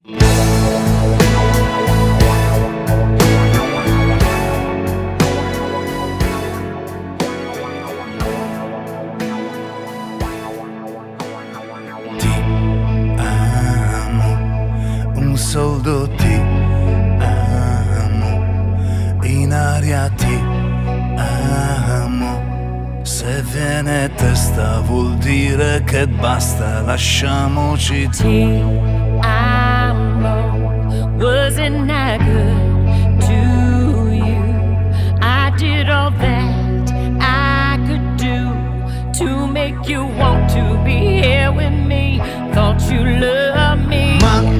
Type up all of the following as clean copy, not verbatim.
Un soldo ti amo, in aria ti amo. Se viene testa vuol dire che basta, lasciamoci. Ti amo, wasn't I good to you? I did all that I could do to make you want to be here with me. Thought you loved me.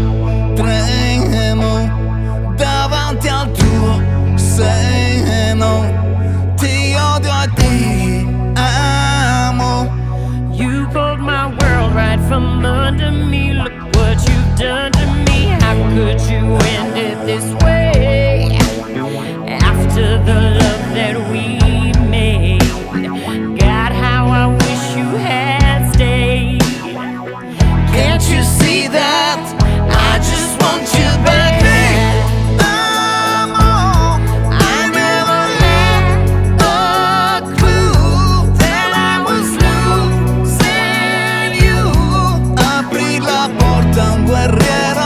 Tremo davanti al tuo seno, ti odio e ti amo. You pulled my world right from under me. Look what you've done to me. How could you end it this way? After the love that we made, God, how I wish you had stayed. Can't you see that? I just want you back. I never had a clue that I was losing you. Apri la porta a un guerriero.